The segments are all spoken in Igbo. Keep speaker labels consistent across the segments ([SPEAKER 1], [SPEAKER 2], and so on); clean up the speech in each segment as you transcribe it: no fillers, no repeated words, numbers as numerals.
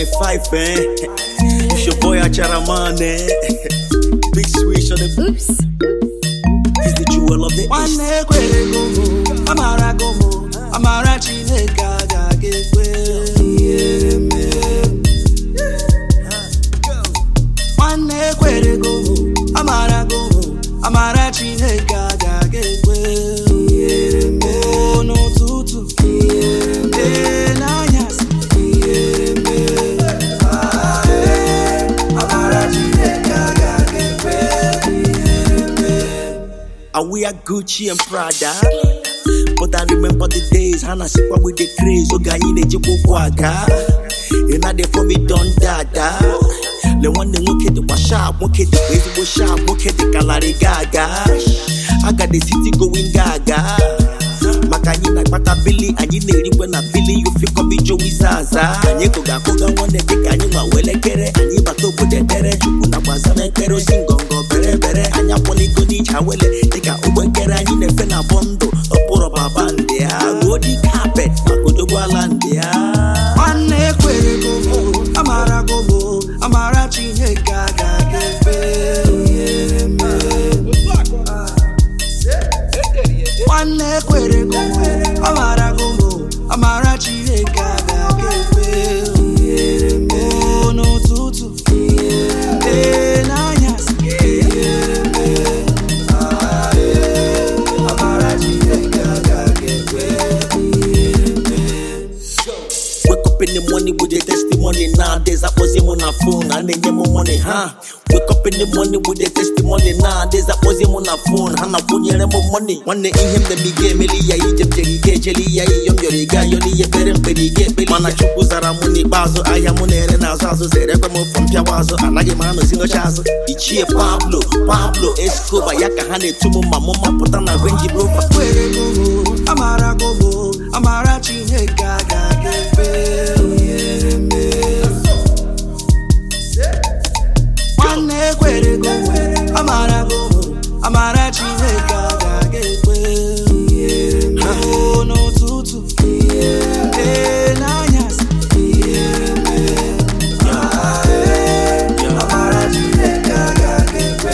[SPEAKER 1] 5, It's your boy Acharamane. Big switch on the
[SPEAKER 2] Oops.
[SPEAKER 1] He's the jewel of the East.
[SPEAKER 3] Amara gomo, Amara Chineka gagekwe. Wane kwere gomo, Amara gomo, Amara Chineka gagekwe. Oh no tutu, nanyas. Amara Chineka gagekwe.
[SPEAKER 1] I wear Gucci and Prada, but I remember the days Hana Sipa with the craze. Oga ine jipo kwaga, ina de for me don dada. Le one the look at the sharp, look at the baseball sharp, look at the Kalari Gaga. I got the city going gaga. Makanyina kwata Billy, and you need when a Billy you feel come be Joey Zaza. And you go one the big and you ma wele kere, and you bato put the tere, chukuna bazame kero singongo bere bere, and ya poli go ni chawele, take a uwe kere, and you nefe na bondo, oporo babandia, go di carpet, makodo balandia.
[SPEAKER 3] Wane kwere gomo, Amara gomo, Amara Chineka gagekwe. Wane kwere gomo, Amara gomo, Amara Chineka gagekwe. Oh no tutu, nanyas. Amara Chineka gagekwe.
[SPEAKER 1] Wake up in the morning with the testimony. Nowadays I was him on a phone and then more money, huh? Wake up in the morning with the testimony. Nowadays I was him on a phone and I phone more money. One day in him the big game, Elia, Egypt, Jelly, Yom Yoriga, Yoli, Perim, Pedigate, Mana Chukuzara Muni, Bazo, Ayamune, and Azazo, Zeremo from Piawazo, and Nagamano, Sino Chazo, Ichie Pablo, Escobar, Yakahane, Tumu, Mama, Potana, Renji, Brofa.
[SPEAKER 3] Amara gomo, Amara Chineka gagekwe. Wane kwere gomo, Amara gomo, Amara Chineka gagekwe. Oh no tutu, nanyas. Amara Chineka gagekwe.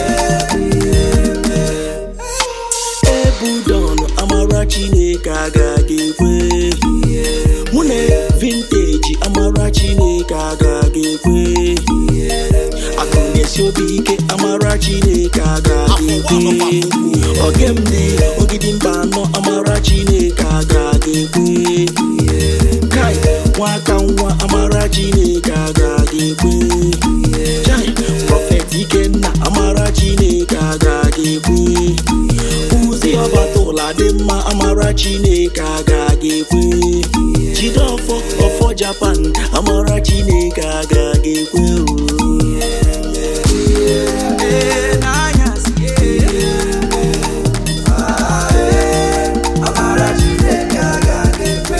[SPEAKER 1] Ebudon, Amara Chineka gagekwe. Mune vintage, Amara Chineka gagekwe. Akondesiobike, Amara Chineka gagekwe. Ogemde, Ogidimbano, Amara Chineka gagekwe. Kai, Wakanwa, Amara Chineka gagekwe. Jai, Prophet Ikenna, Amara Chineka gagekwe. Uzi Obatola Dema, Amara Chineka gagekwe. Chidofo, Ofo Japan, Amara Chineka gagekwe.
[SPEAKER 3] Nanyas. Amara Chineka gagekwe.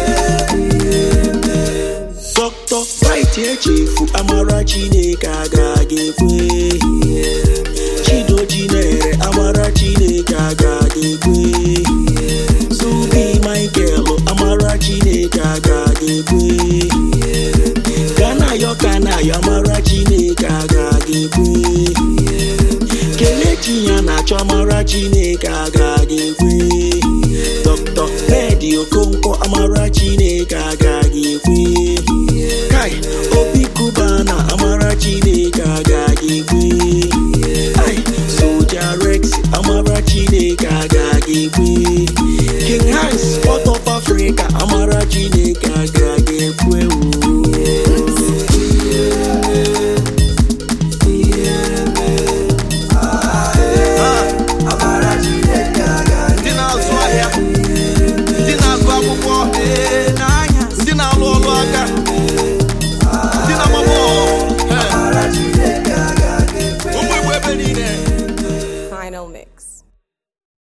[SPEAKER 1] Doctor, right here, Chief, Amara Chineka gagekwe. Chido Jinere, Amara Chineka gagekwe. Zubi Michael, Amara Chineka gagekwe. Kana yo, Amara Chineka gagekwe. Kelechi Yanacho, Amara Chineka gagekwe. Dr. Eddie Okonkwo, Amara Chineka gagekwe. Kai, Obi Kubana, Amara Chineka gagekwe. Ai, Soja Rex, Amara Chineka gagekwe.